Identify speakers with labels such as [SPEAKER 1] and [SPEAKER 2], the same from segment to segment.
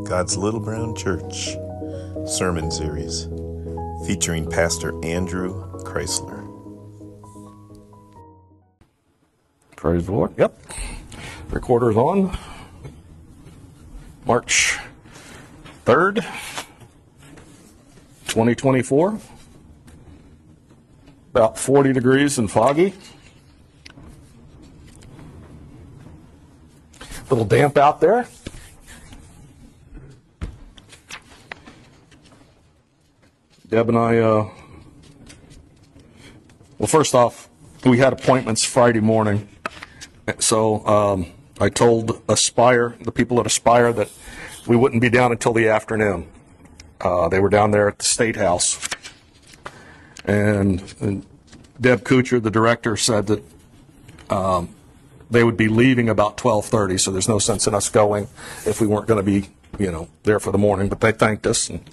[SPEAKER 1] God's Little Brown Church sermon series featuring Pastor Andrew Chrysler.
[SPEAKER 2] Praise the Lord. Yep. Recorder's on. March 3rd, 2024. About 40 degrees and foggy. A little damp out there. Deb and I, well, first off, we had appointments Friday morning. So I told Aspire, the people at Aspire, that we wouldn't be down until the afternoon. They were down there at the State House. And Deb Kuchar, the director, said that they would be leaving about 12:30, so there's no sense in us going if we weren't going to be, there for the morning. But they thanked us. And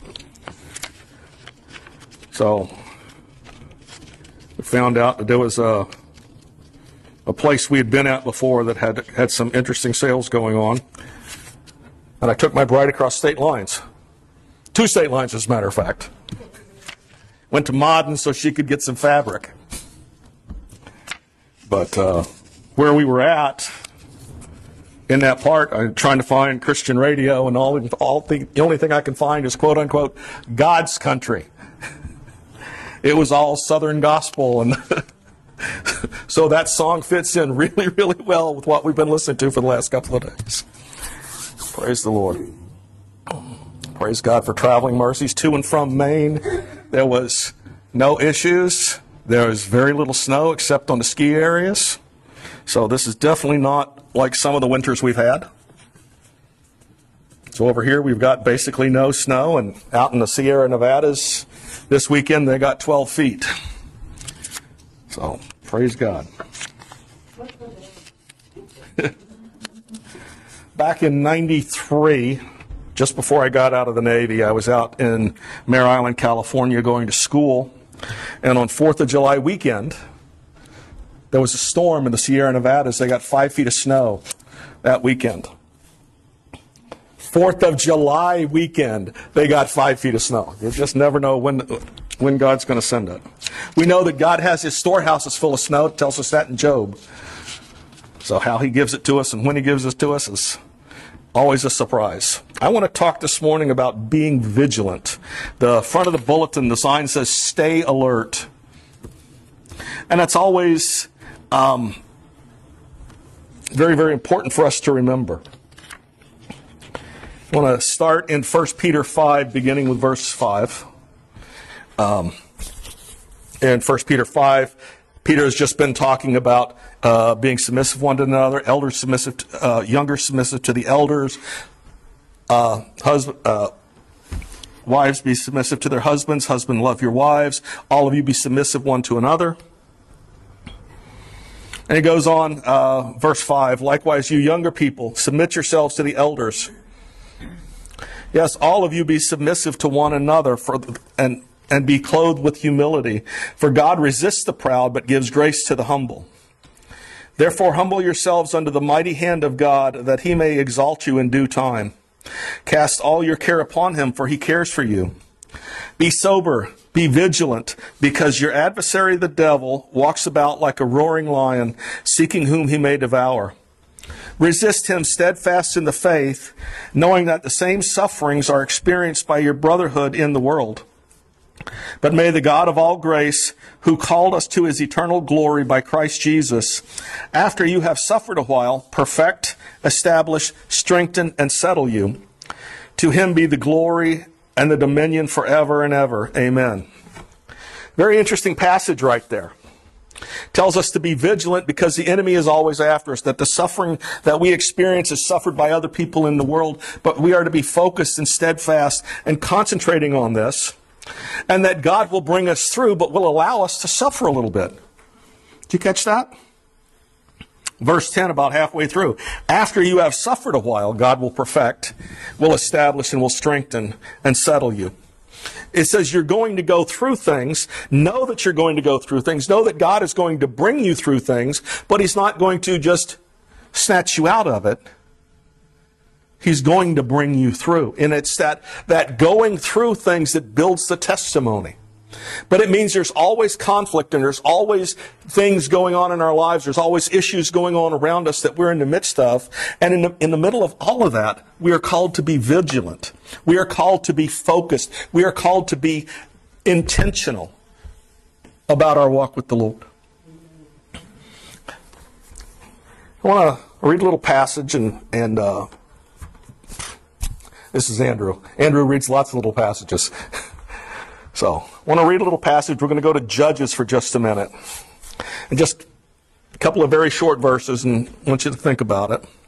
[SPEAKER 2] so we found out that there was a place we had been at before that had some interesting sales going on. And I took my bride across state lines. 2 state lines, as a matter of fact. Went to Modden so she could get some fabric. But where we were at, in that part, I'm trying to find Christian radio, and the only thing I can find is, quote unquote, God's country. It was all Southern gospel, and so that song fits in really, really well with what we've been listening to for the last couple of days. Praise the Lord. Praise God for traveling mercies to and from Maine. There was no issues. There was very little snow except on the ski areas. So this is definitely not like some of the winters we've had. So over here we've got basically no snow, and out in the Sierra Nevadas this weekend they got 12 feet. So praise God. Back in '93, just before I got out of the Navy, I was out in Mare Island, California, going to school. And on 4th of July weekend, there was a storm in the Sierra Nevadas. They got 5 feet of snow that weekend. 4th of July weekend, they got 5 feet of snow. You just never know when God's going to send it. We know that God has his storehouses full of snow. It tells us that in Job. So how he gives it to us and when he gives it to us is always a surprise. I want to talk this morning about being vigilant. The front of the bulletin, the sign says, stay alert. And that's always very, very important for us to remember. I want to start in 1 Peter 5, beginning with verse 5. In 1 Peter 5, Peter has just been talking about being submissive one to another, elders submissive, younger submissive to the elders, wives be submissive to their husbands, husband love your wives, all of you be submissive one to another. And he goes on, verse 5, likewise you younger people, submit yourselves to the elders. Yes, all of you be submissive to one another and be clothed with humility. For God resists the proud, but gives grace to the humble. Therefore humble yourselves under the mighty hand of God, that he may exalt you in due time. Cast all your care upon him, for he cares for you. Be sober, be vigilant, because your adversary the devil walks about like a roaring lion, seeking whom he may devour. Resist him steadfast in the faith, knowing that the same sufferings are experienced by your brotherhood in the world. But may the God of all grace, who called us to his eternal glory by Christ Jesus, after you have suffered a while, perfect, establish, strengthen, and settle you. To him be the glory and the dominion forever and ever. Amen. Very interesting passage right there. Tells us to be vigilant because the enemy is always after us, that the suffering that we experience is suffered by other people in the world, but we are to be focused and steadfast and concentrating on this, and that God will bring us through, but will allow us to suffer a little bit. Did you catch that? Verse 10, about halfway through. After you have suffered a while, God will perfect, will establish, and will strengthen and settle you. It says you're going to go through things. Know that you're going to go through things. Know that God is going to bring you through things, but he's not going to just snatch you out of it. He's going to bring you through. And it's that going through things that builds the testimony. But it means there's always conflict and there's always things going on in our lives. There's always issues going on around us that we're in the midst of. And in the middle of all of that, we are called to be vigilant. We are called to be focused. We are called to be intentional about our walk with the Lord. I want to read a little passage and this is Andrew. Andrew reads lots of little passages. So, I want to read a little passage. We're going to go to Judges for just a minute. And just a couple of very short verses, and I want you to think about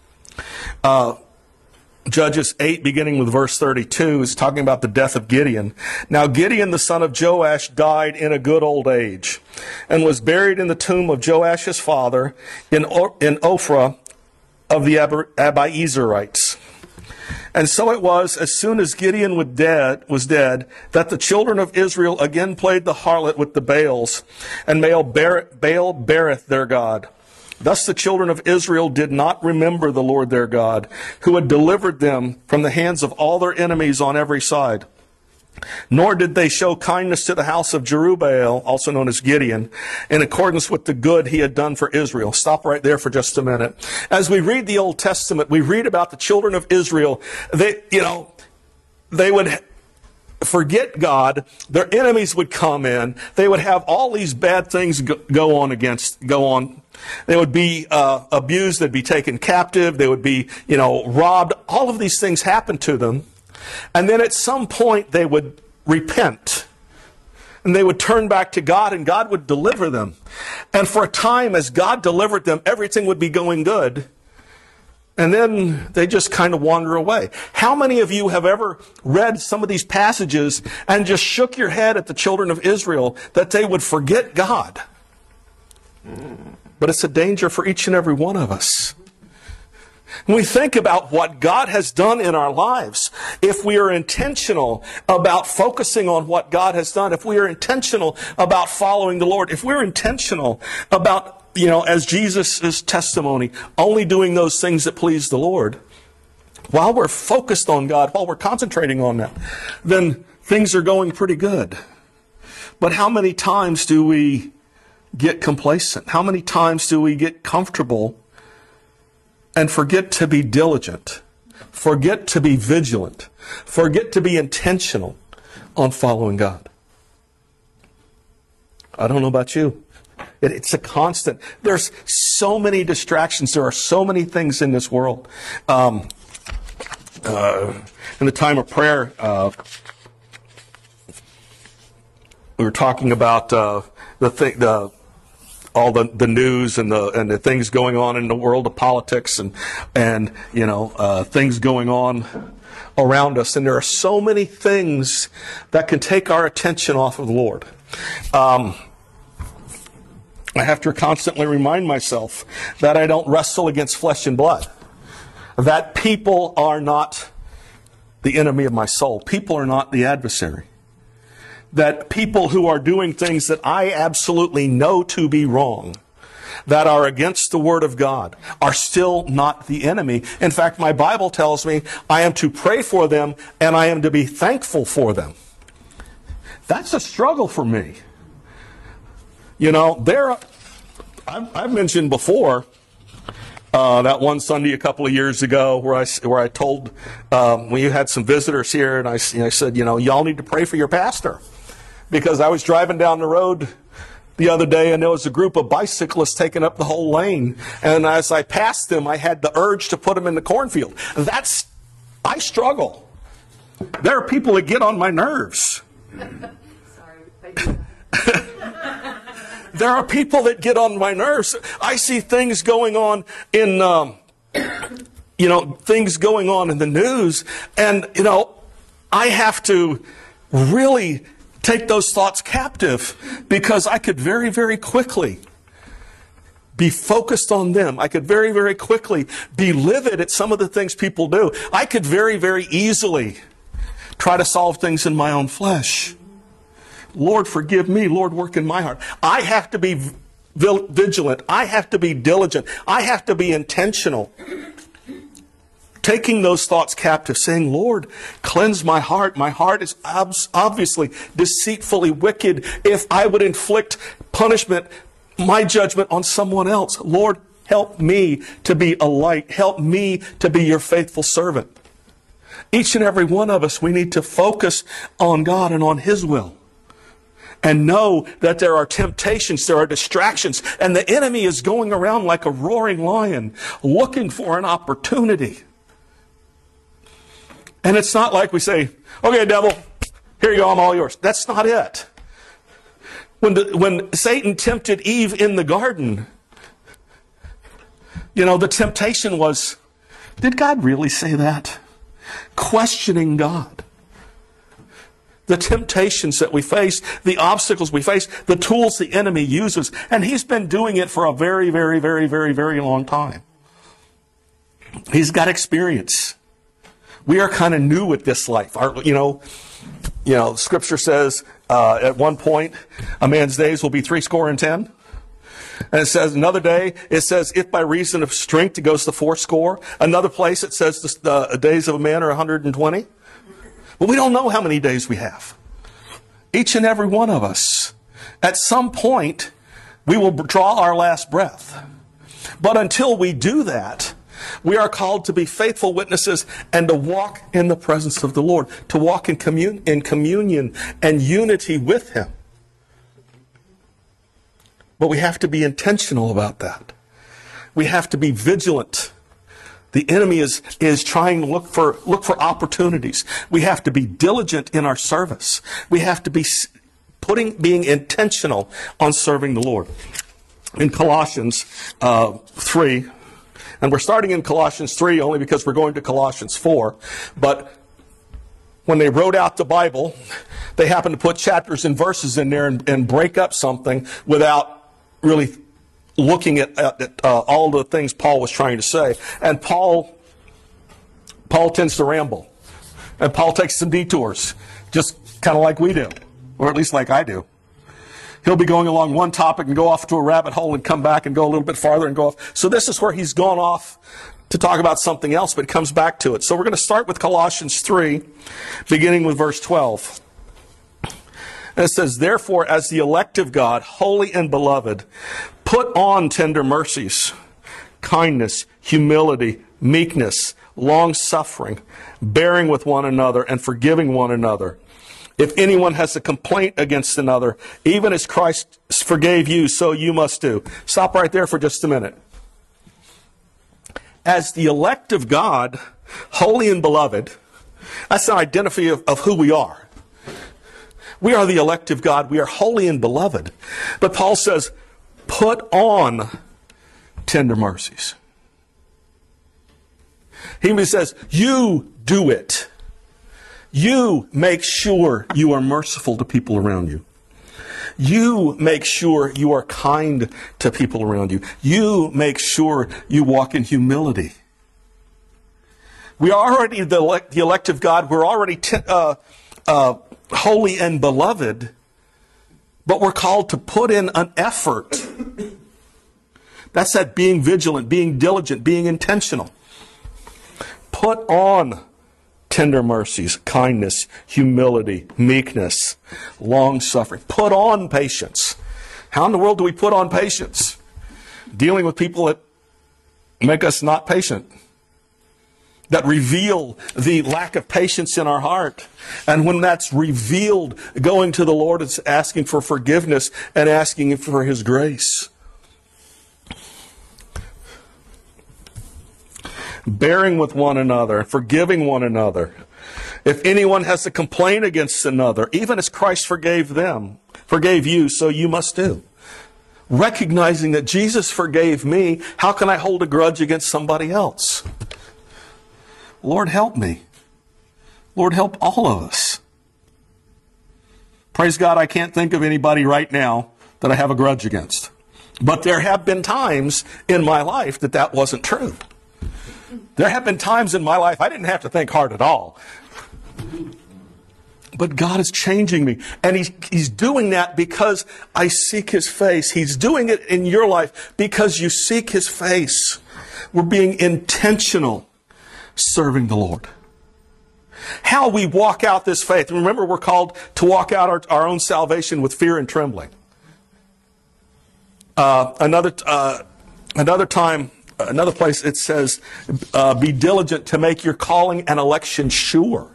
[SPEAKER 2] it. Judges 8, beginning with verse 32, is talking about the death of Gideon. Now Gideon, the son of Joash, died in a good old age, and was buried in the tomb of Joash his father in Ophrah of the Abiezerites. And so it was, as soon as Gideon was dead, that the children of Israel again played the harlot with the Baals, and Baal Berith their god. Thus the children of Israel did not remember the Lord their God, who had delivered them from the hands of all their enemies on every side. Nor did they show kindness to the house of Jerubbaal, also known as Gideon, in accordance with the good he had done for Israel. Stop right there for just a minute. As we read the Old Testament, we read about the children of Israel. They would forget God. Their enemies would come in. They would have all these bad things go on. They would be abused. They'd be taken captive. They would be, robbed. All of these things happened to them. And then at some point they would repent. And they would turn back to God, and God would deliver them. And for a time, as God delivered them, everything would be going good. And then they just kind of wander away. How many of you have ever read some of these passages and just shook your head at the children of Israel that they would forget God? But it's a danger for each and every one of us. When we think about what God has done in our lives, if we are intentional about focusing on what God has done, if we are intentional about following the Lord, if we're intentional about, as Jesus' testimony, only doing those things that please the Lord, while we're focused on God, while we're concentrating on that, then things are going pretty good. But how many times do we get complacent? How many times do we get comfortable and forget to be diligent, forget to be vigilant, forget to be intentional on following God? I don't know about you. It's a constant. There's so many distractions. There are so many things in this world. In the time of prayer, we were talking about all the news and the things going on in the world of politics and things going on around us. And there are so many things that can take our attention off of the Lord. I have to constantly remind myself that I don't wrestle against flesh and blood. That people are not the enemy of my soul. People are not the adversary. That people who are doing things that I absolutely know to be wrong, that are against the Word of God, are still not the enemy. In fact, my Bible tells me I am to pray for them and I am to be thankful for them. That's a struggle for me. I've mentioned before that one Sunday a couple of years ago where I told when you had some visitors here, and I said, y'all need to pray for your pastor. Because I was driving down the road the other day and there was a group of bicyclists taking up the whole lane. And as I passed them, I had the urge to put them in the cornfield. I struggle. There are people that get on my nerves. There are people that get on my nerves. I see things going on in, things going on in the news. And, I have to really take those thoughts captive, because I could very, very quickly be focused on them. I could very, very quickly be livid at some of the things people do. I could very, very easily try to solve things in my own flesh. Lord, forgive me. Lord, work in my heart. I have to be vigilant. I have to be diligent. I have to be intentional taking those thoughts captive, saying, Lord, cleanse my heart. My heart is obviously deceitfully wicked. If I would inflict punishment, my judgment on someone else, Lord, help me to be a light. Help me to be your faithful servant. Each and every one of us, we need to focus on God and on His will. And know that there are temptations, there are distractions, and the enemy is going around like a roaring lion, looking for an opportunity. And it's not like we say, okay, devil, here you go, I'm all yours. That's not it. When Satan tempted Eve in the garden, the temptation was, did God really say that? Questioning God. The temptations that we face, the obstacles we face, the tools the enemy uses, and he's been doing it for a very, very, very, very, very long time. He's got experience. We are kind of new at this life. Scripture says at one point, a man's days will be 70. And it says another day, it says, if by reason of strength, it goes to 80. Another place, it says the days of a man are 120. But we don't know how many days we have. Each and every one of us, at some point, we will draw our last breath. But until we do that, we are called to be faithful witnesses and to walk in the presence of the Lord, to walk in communion and unity with Him. But we have to be intentional about that. We have to be vigilant. The enemy is trying to look for opportunities. We have to be diligent in our service. We have to be being intentional on serving the Lord. In Colossians 3, and we're starting in Colossians 3 only because we're going to Colossians 4, but when they wrote out the Bible, they happened to put chapters and verses in there and break up something without really looking at all the things Paul was trying to say. And Paul tends to ramble. And Paul takes some detours, just kind of like we do, or at least like I do. He'll be going along one topic and go off to a rabbit hole and come back and go a little bit farther and go off. So this is where he's gone off to talk about something else, but it comes back to it. So we're going to start with Colossians 3, beginning with verse 12. And it says, therefore, as the elect of God, holy and beloved, put on tender mercies, kindness, humility, meekness, long-suffering, bearing with one another and forgiving one another. If anyone has a complaint against another, even as Christ forgave you, so you must do. Stop right there for just a minute. As the elect of God, holy and beloved, that's an identity of who we are. We are the elect of God. We are holy and beloved. But Paul says, put on tender mercies. He says, you do it. You make sure you are merciful to people around you. You make sure you are kind to people around you. You make sure you walk in humility. We are already the elect of God. We're already holy and beloved, but we're called to put in an effort. That's that being vigilant, being diligent, being intentional. Put on tender mercies, kindness, humility, meekness, long-suffering. Put on patience. How in the world do we put on patience? Dealing with people that make us not patient, that reveal the lack of patience in our heart. And when that's revealed, going to the Lord is asking for forgiveness and asking for His grace. Bearing with one another, forgiving one another. If anyone has a complaint against another, even as Christ forgave you, so you must do. Recognizing that Jesus forgave me, how can I hold a grudge against somebody else? Lord, help me. Lord, help all of us. Praise God, I can't think of anybody right now that I have a grudge against. But there have been times in my life that wasn't true. There have been times in my life I didn't have to think hard at all. But God is changing me. And He's doing that because I seek His face. He's doing it in your life because you seek His face. We're being intentional. serving the Lord. How we walk out this faith. Remember, we're called to walk out our own salvation with fear and trembling. Another place it says, be diligent to make your calling and election sure.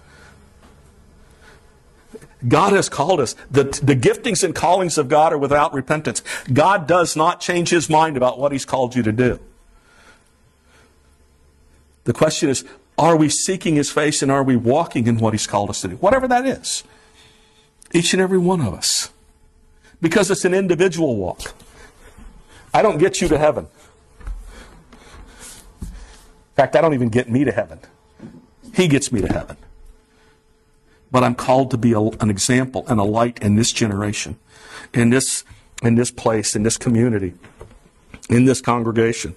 [SPEAKER 2] God has called us. The giftings and callings of God are without repentance. God does not change His mind about what He's called you to do. The question is, are we seeking His face and are we walking in what He's called us to do? Whatever that is. Each and every one of us. Because it's an individual walk. I don't get you to heaven. In fact, I don't even get me to heaven. He gets me to heaven. But I'm called to be an example and a light in this generation, in this place, in this community, in this congregation.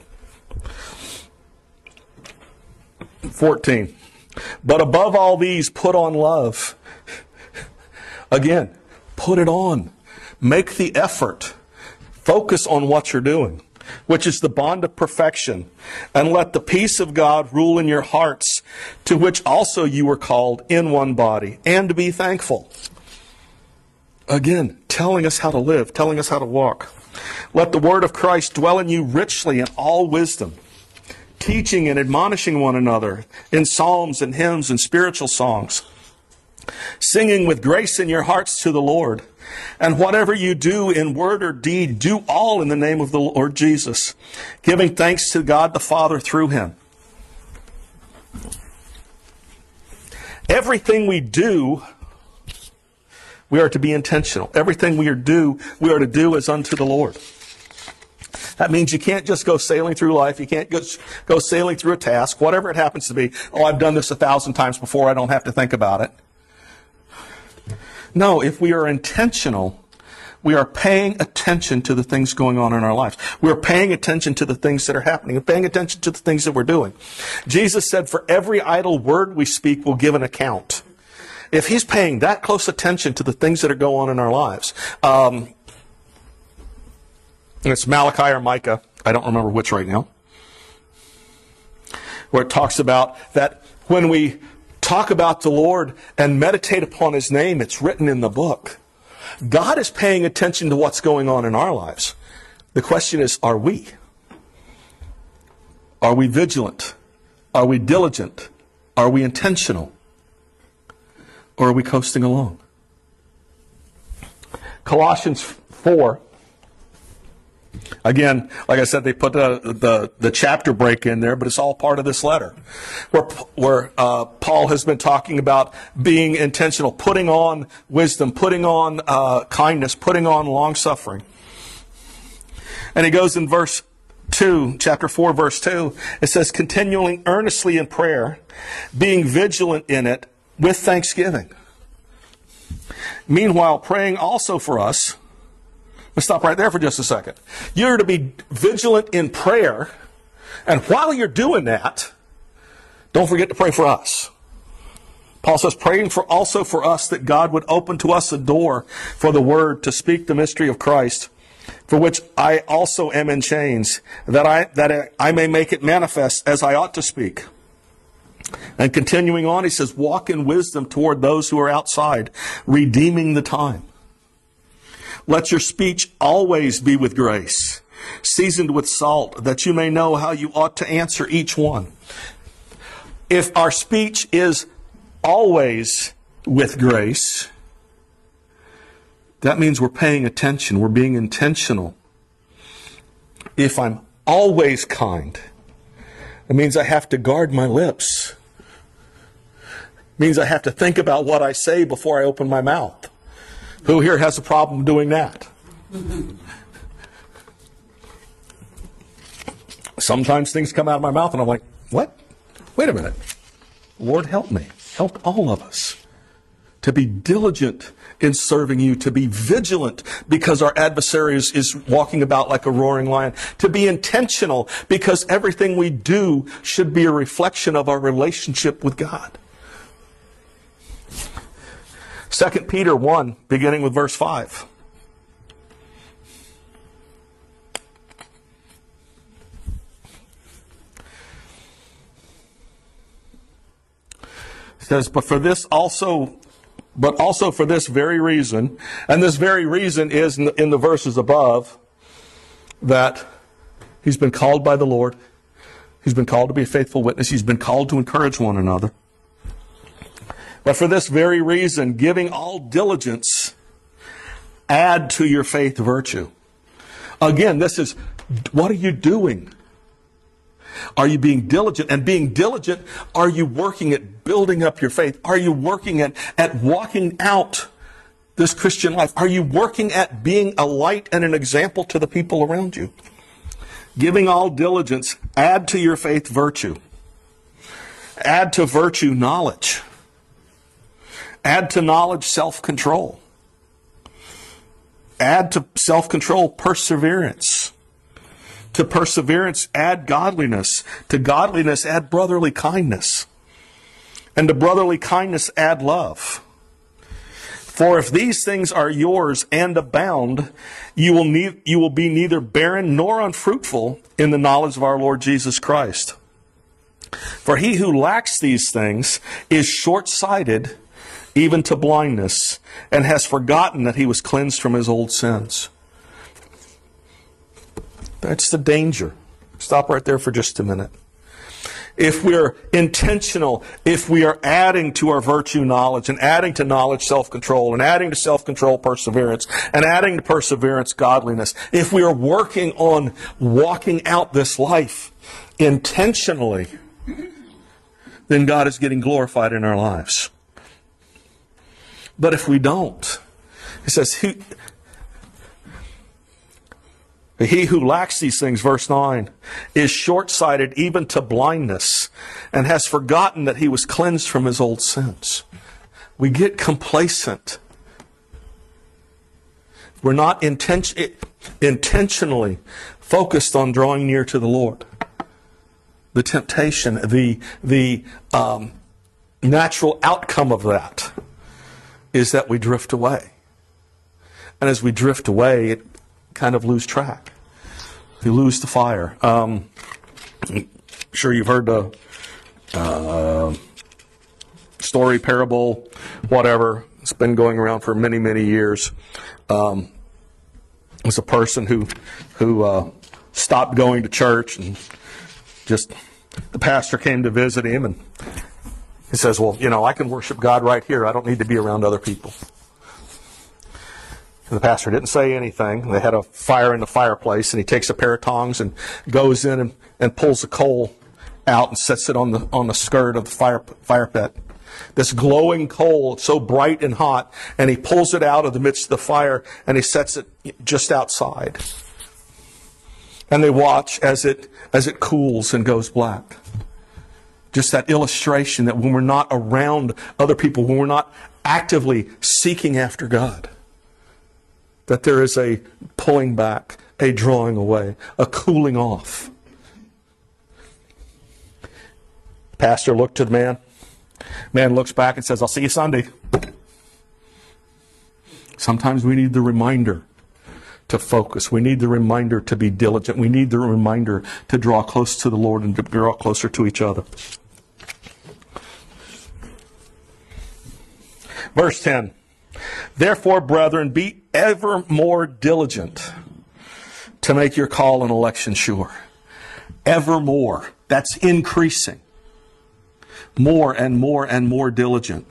[SPEAKER 2] 14. But above all these, put on love. Again, put it on. Make the effort. Focus on what you're doing, which is the bond of perfection. And let the peace of God rule in your hearts, to which also you were called in one body, and be thankful. Again, telling us how to live, telling us how to walk. Let the word of Christ dwell in you richly in all wisdom, teaching and admonishing one another in psalms and hymns and spiritual songs, singing with grace in your hearts to the Lord. And whatever you do in word or deed, do all in the name of the Lord Jesus, giving thanks to God the Father through Him. Everything we do, we are to be intentional. Everything we are to do as unto the Lord. That means you can't just go sailing through life. You can't go sailing through a task, whatever it happens to be. Oh, I've done this 1,000 times before. I don't have to think about it. No, if we are intentional, we are paying attention to the things going on in our lives. We are paying attention to the things that are happening and paying attention to the things that we're doing. Jesus said, for every idle word we speak, we'll give an account. If He's paying that close attention to the things that are going on in our lives, it's Malachi or Micah, I don't remember which right now, where it talks about that when we talk about the Lord and meditate upon His name, it's written in the book. God is paying attention to what's going on in our lives. The question is, are we? Are we vigilant? Are we diligent? Are we intentional? Or are we coasting along? Colossians 4. Again, like I said, they put the chapter break in there, but it's all part of this letter, where Paul has been talking about being intentional, putting on wisdom, putting on kindness, putting on long-suffering. And he goes in verse 2, chapter 4, verse 2, it says, continuing earnestly in prayer, being vigilant in it with thanksgiving. Meanwhile, praying also for us. Let's stop right there for just a second. You're to be vigilant in prayer, and while you're doing that, don't forget to pray for us. Paul says, praying also for us that God would open to us a door for the word to speak the mystery of Christ, for which I also am in chains, that I may make it manifest as I ought to speak. And continuing on, he says, walk in wisdom toward those who are outside, redeeming the time. Let your speech always be with grace, seasoned with salt, that you may know how you ought to answer each one. If our speech is always with grace, that means we're paying attention, we're being intentional. If I'm always kind, it means I have to guard my lips. It means I have to think about what I say before I open my mouth. Who here has a problem doing that? Sometimes things come out of my mouth and I'm like, what? Wait a minute. Lord, help me. Help all of us to be diligent in serving you, to be vigilant because our adversary is walking about like a roaring lion, to be intentional because everything we do should be a reflection of our relationship with God. 2 Peter 1, beginning with verse 5. says, but also for this very reason, and this very reason is in the verses above, that he's been called by the Lord. He's been called to be a faithful witness. He's been called to encourage one another. But for this very reason, giving all diligence, add to your faith virtue. Again, this is, what are you doing? Are you being diligent? And being diligent, are you working at building up your faith? Are you working at walking out this Christian life? Are you working at being a light and an example to the people around you? Giving all diligence, add to your faith virtue. Add to virtue knowledge. Add to knowledge self-control. Add to self-control perseverance. To perseverance, add godliness. To godliness, add brotherly kindness. And to brotherly kindness, add love. For if these things are yours and abound, you will be neither barren nor unfruitful in the knowledge of our Lord Jesus Christ. For he who lacks these things is short-sighted, even to blindness, and has forgotten that he was cleansed from his old sins. That's the danger. Stop right there for just a minute. If we're intentional, if we are adding to our virtue knowledge, and adding to knowledge self-control, and adding to self-control perseverance, and adding to perseverance godliness, if we are working on walking out this life intentionally, then God is getting glorified in our lives. But if we don't, he says, he who lacks these things, verse 9, is short-sighted even to blindness, and has forgotten that he was cleansed from his old sins. We get complacent. We're not intentionally focused on drawing near to the Lord. The temptation, the natural outcome of that is that we drift away. And as we drift away, it kind of lose track. We lose the fire. I'm sure you've heard the story, parable, whatever. It's been going around for many, many years. It was a person who stopped going to church, and just the pastor came to visit him, and he says, well, I can worship God right here. I don't need to be around other people. And the pastor didn't say anything. They had a fire in the fireplace, and he takes a pair of tongs and goes in and pulls the coal out and sets it on the skirt of the fire pit. This glowing coal, it's so bright and hot, and he pulls it out of the midst of the fire, and he sets it just outside. And they watch as it cools and goes black. Just that illustration that when we're not around other people, when we're not actively seeking after God, that there is a pulling back, a drawing away, a cooling off. The pastor looked to the man. Man looks back and says, I'll see you Sunday. Sometimes we need the reminder to focus. We need the reminder to be diligent. We need the reminder to draw close to the Lord and to draw closer to each other. Verse 10. Therefore, brethren, be ever more diligent to make your call and election sure. Ever more. That's increasing. More and more and more diligent.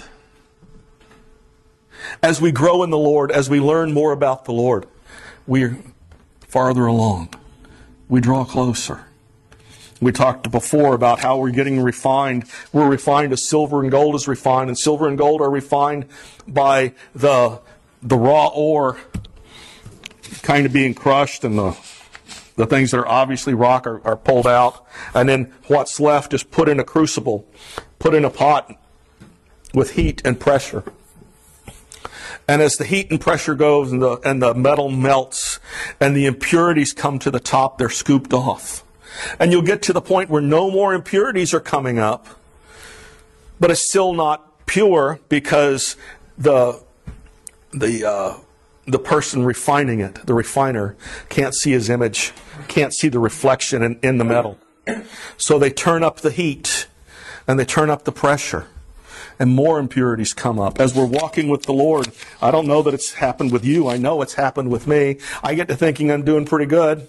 [SPEAKER 2] As we grow in the Lord, as we learn more about the Lord, we're farther along. We draw closer. We talked before about how we're getting refined. We're refined as silver and gold is refined, and silver and gold are refined by the raw ore kind of being crushed, and the things that are obviously rock are pulled out. And then what's left is put in a crucible, put in a pot with heat and pressure. And as the heat and pressure goes and the metal melts and the impurities come to the top, they're scooped off. And you'll get to the point where no more impurities are coming up, but it's still not pure because the person refining it, the refiner, can't see his image, can't see the reflection in the metal. So they turn up the heat and they turn up the pressure. and more impurities come up. As we're walking with the Lord, I don't know that it's happened with you. I know it's happened with me. I get to thinking I'm doing pretty good.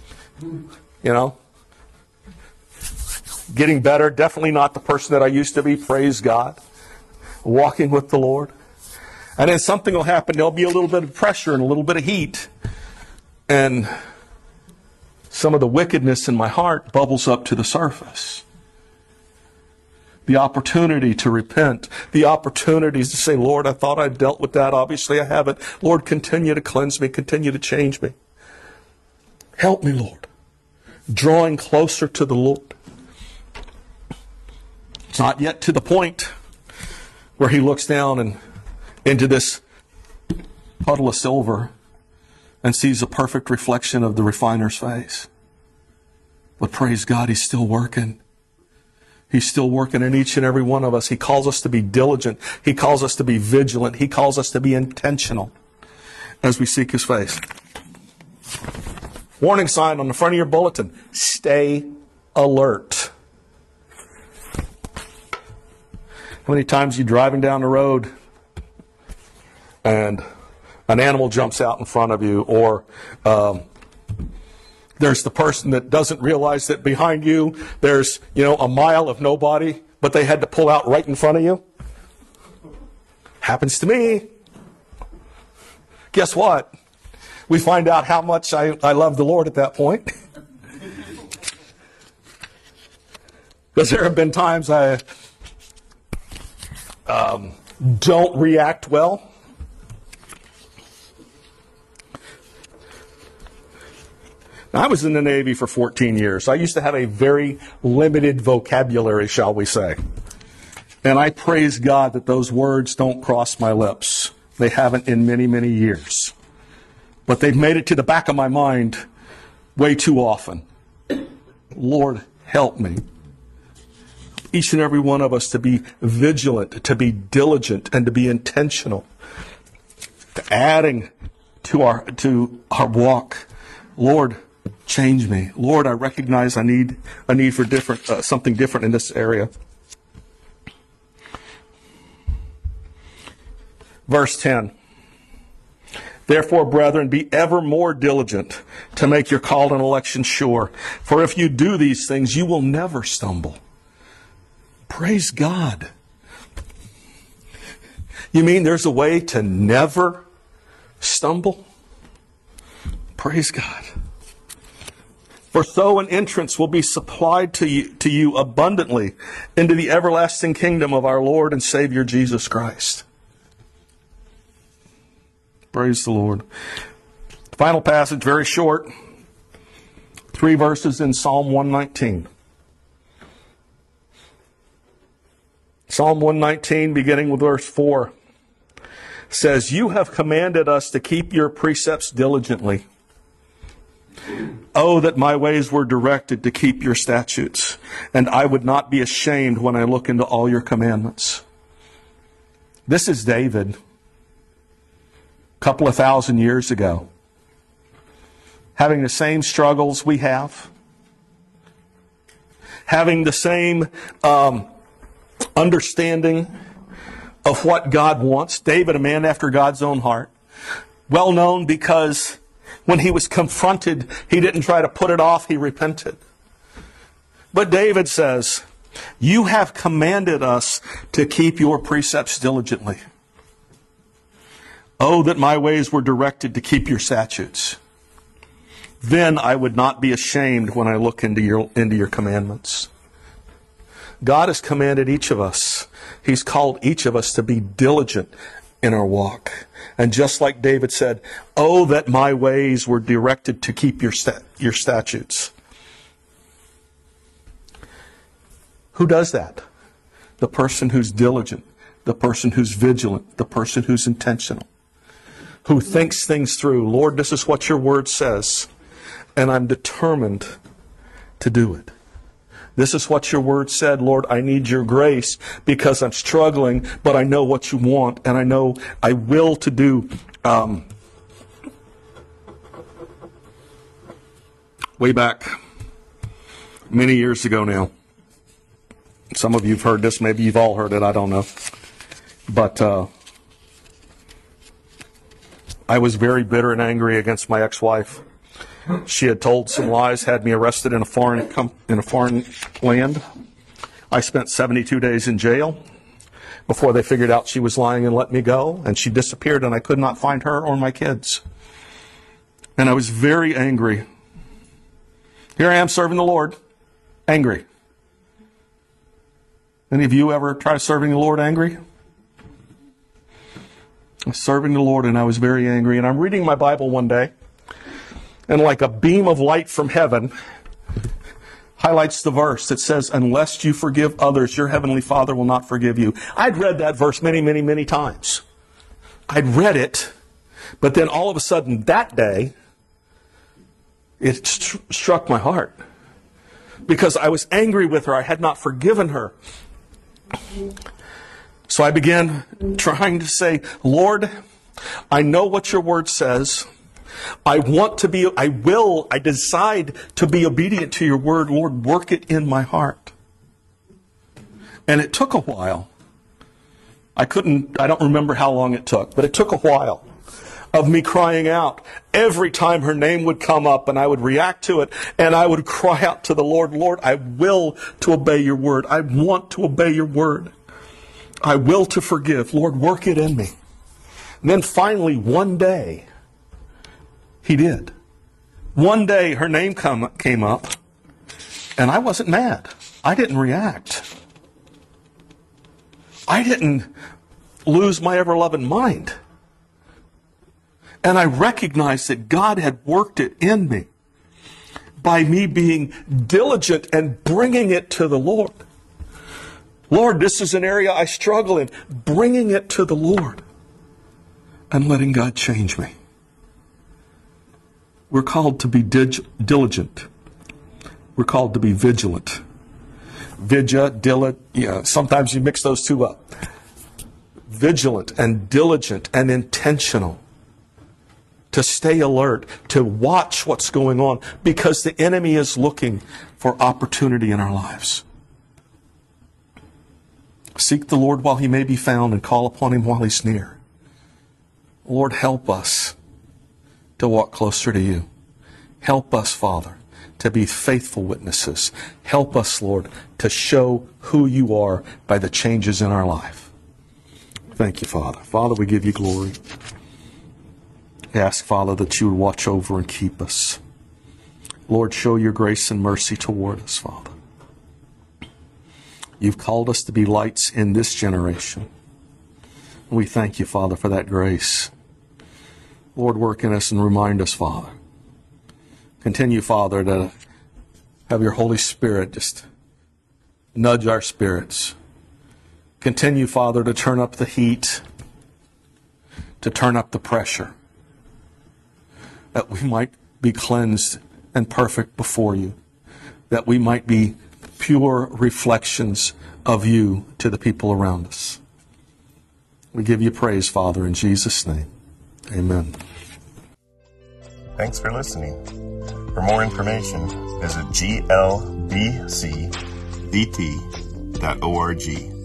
[SPEAKER 2] Getting better. Definitely not the person that I used to be. Praise God. Walking with the Lord. And then something will happen. There'll be a little bit of pressure and a little bit of heat. And some of the wickedness in my heart bubbles up to the surface. The opportunity to repent. The opportunities to say, Lord, I thought I'd dealt with that. Obviously I haven't. Lord, continue to cleanse me. Continue to change me. Help me, Lord. Drawing closer to the Lord. It's not yet to the point where he looks down and into this puddle of silver and sees a perfect reflection of the refiner's face. But praise God, he's still working. He's still working in each and every one of us. He calls us to be diligent. He calls us to be vigilant. He calls us to be intentional as we seek his face. Warning sign on the front of your bulletin. Stay alert. How many times are you driving down the road and an animal jumps out in front of you, or there's the person that doesn't realize that behind you there's, a mile of nobody, but they had to pull out right in front of you? Happens to me. Guess what? We find out how much I love the Lord at that point. Because there have been times I don't react well. Now, I was in the Navy for 14 years. I used to have a very limited vocabulary, shall we say. And I praise God that those words don't cross my lips. They haven't in many, many years. But they've made it to the back of my mind way too often. Lord, help me. Each and every one of us to be vigilant, to be diligent, and to be intentional. To adding to our walk. Lord, change me. Lord, I recognize I need for something different in this area. Verse 10. Therefore, brethren, be ever more diligent to make your call and election sure. For if you do these things, you will never stumble. Praise God. You mean there's a way to never stumble? Praise God. For so an entrance will be supplied to you abundantly into the everlasting kingdom of our Lord and Savior Jesus Christ. Praise the Lord. Final passage, very short. 3 verses in Psalm 119. Psalm 119, beginning with verse 4, says, You have commanded us to keep your precepts diligently. Oh, that my ways were directed to keep your statutes, and I would not be ashamed when I look into all your commandments. This is David, a couple of thousand years ago, having the same struggles we have, having the same understanding of what God wants. David, a man after God's own heart, well known because when he was confronted, he didn't try to put it off, he repented. But David says, You have commanded us to keep your precepts diligently. Oh, that my ways were directed to keep your statutes. Then I would not be ashamed when I look into your commandments. God has commanded each of us. He's called each of us to be diligent in our walk. And just like David said, Oh, that my ways were directed to keep your statutes. Who does that? The person who's diligent, the person who's vigilant, the person who's intentional, who thinks things through. Lord, this is what your word says, and I'm determined to do it. This is what your word said. Lord, I need your grace because I'm struggling, but I know what you want, and I know I will to do. Way back, many years ago now, Some of you have heard this. Maybe you've all heard it. I don't know. But I was very bitter and angry against my ex-wife. She had told some lies, had me arrested in a foreign land. I spent 72 days in jail before they figured out she was lying and let me go. And she disappeared, and I could not find her or my kids. And I was very angry. Here I am serving the Lord, angry. Any of you ever try serving the Lord angry? I was serving the Lord, and I was very angry. And I'm reading my Bible one day, and like a beam of light from heaven highlights the verse that says, unless you forgive others, your heavenly Father will not forgive you. I'd read that verse many, many, many times. I'd read it, but then all of a sudden that day, it struck my heart. Because I was angry with her. I had not forgiven her. So I began trying to say, Lord, I know what your word says. I decide to be obedient to your word. Lord, work it in my heart. And it took a while. I don't remember how long it took, but it took a while of me crying out. Every time her name would come up and I would react to it, and I would cry out to the Lord, Lord, I will to obey your word. I want to obey your word. I will to forgive. Lord, work it in me. And then finally, one day, he did. One day, her name came up, and I wasn't mad. I didn't react. I didn't lose my ever-loving mind. And I recognized that God had worked it in me by me being diligent and bringing it to the Lord. Lord, this is an area I struggle in. Bringing it to the Lord and letting God change me. We're called to be diligent. We're called to be vigilant. Sometimes you mix those two up. Vigilant and diligent and intentional. To stay alert, to watch what's going on, because the enemy is looking for opportunity in our lives. Seek the Lord while he may be found, and call upon him while he's near. Lord, help us to walk closer to you. Help us, Father, to be faithful witnesses. Help us, Lord, to show who you are by the changes in our life. Thank you, Father. Father, we give you glory. I ask, Father, that you would watch over and keep us. Lord, show your grace and mercy toward us, Father. You've called us to be lights in this generation. We thank you, Father, for that grace. Lord, work in us and remind us, Father. Continue, Father, to have your Holy Spirit just nudge our spirits. Continue, Father, to turn up the heat, to turn up the pressure, that we might be cleansed and perfect before you, that we might be pure reflections of you to the people around us. We give you praise, Father, in Jesus' name. Amen.
[SPEAKER 1] Thanks for listening. For more information, visit glbcdt.org.